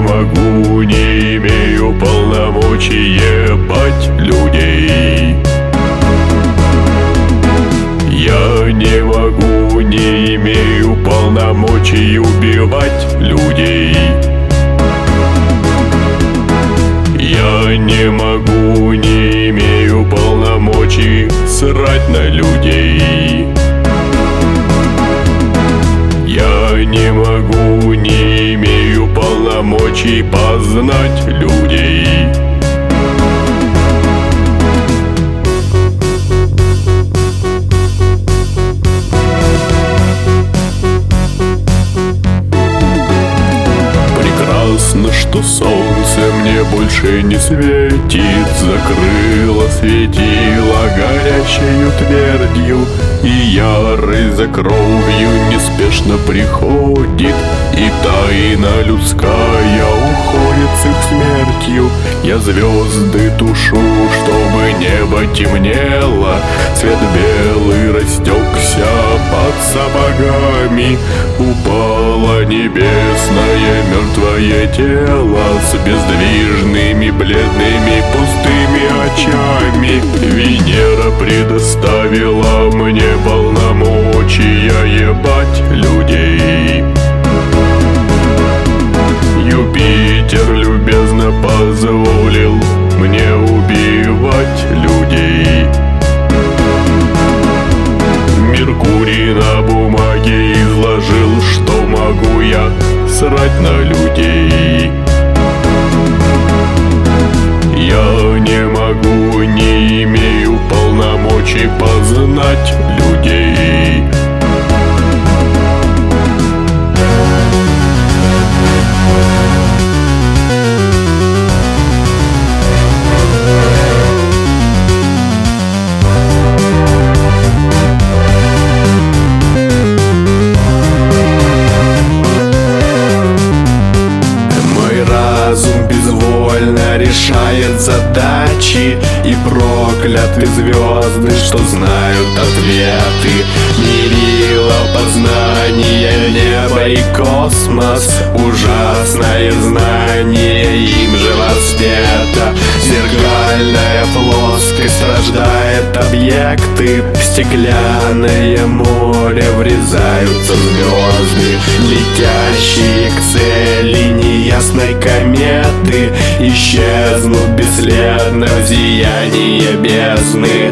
могу, не имею полномочий ебать людей. Я не могу, не имею полномочий убивать людей. Я не могу, не имею полномочий срать на людей. Я не могу, не имею полномочий познать людей. Прекрасно, что солнце мне больше не светит, закрыло светило горящею твердью, и ярость за кровью неспешно приходит, и тайна людская уходит с их смертью. Я звезды тушу, чтобы небо темнело, цвет белый растекся под сапогами. Упало небесное мертвое тело с бездвижными, бледными, пустыми очами. Венера предоставила мне полномочия ебать людей. Юпитер любезно позволил мне убивать людей. Меркурий на бумаге изложил, что могу я срать на людей. Я не могу, не имею полномочий познать людей. Разум безвольно решает задачи, и прокляты звезды, что знают ответы. Мерило познания неба и космос, ужасное знание им же воспето. Зеркальная плоскость рождает объекты, в стеклянное море врезаются звезды, летящие к цели неясной кометы исчезнут бесследно в зиянии бездны.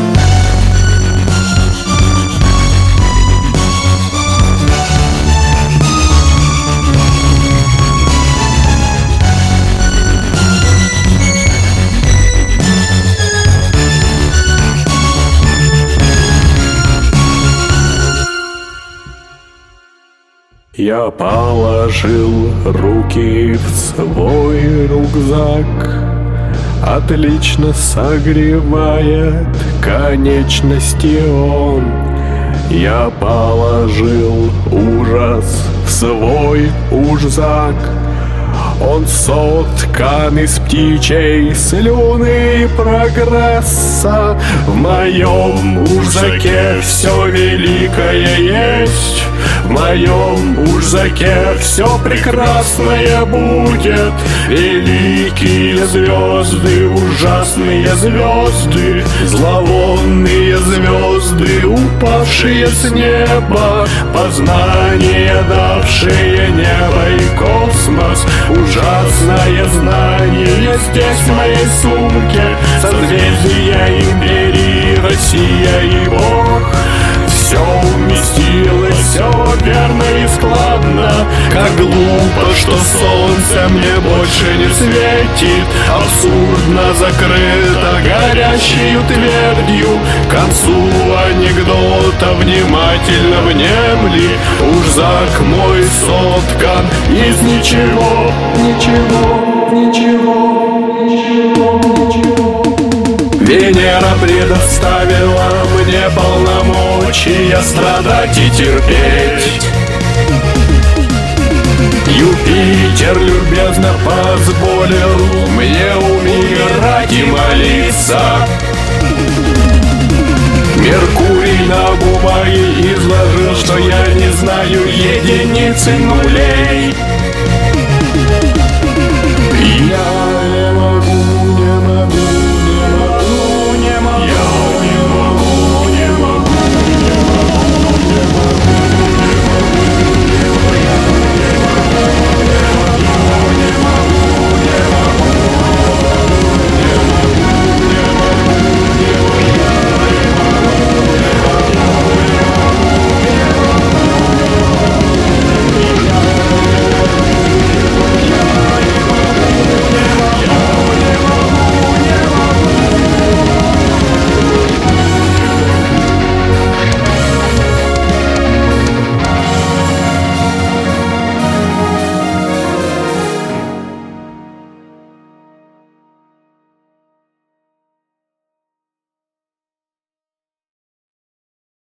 Я положил руки в свой рюкзак, отлично согревает конечности он. Я положил ужас в свой ужзак, он соткан из птичьей слюны и прогресса. В моем ужзаке все великое есть, в моем ужзаке все прекрасное будет. Великие звезды, ужасные звезды, зловонные звезды, упавшие с неба, познание давшие небо и космос. Ужасное знание здесь в моей сумке, созвездия империи, Россия и Бог. Все уместилось, все верно и складно. Как глупо, что солнце мне больше не светит, абсурдно закрыто горящей твердью. К концу анекдота внимательно внемли, ужзак мой соткан из ничего, ничего, ничего, ничего, ничего. Венера предоставила мне полномочия страдать и терпеть. Юпитер любезно позволил мне умирать и молиться. Меркурий на бумаге изложил, что я не знаю единицы нулей.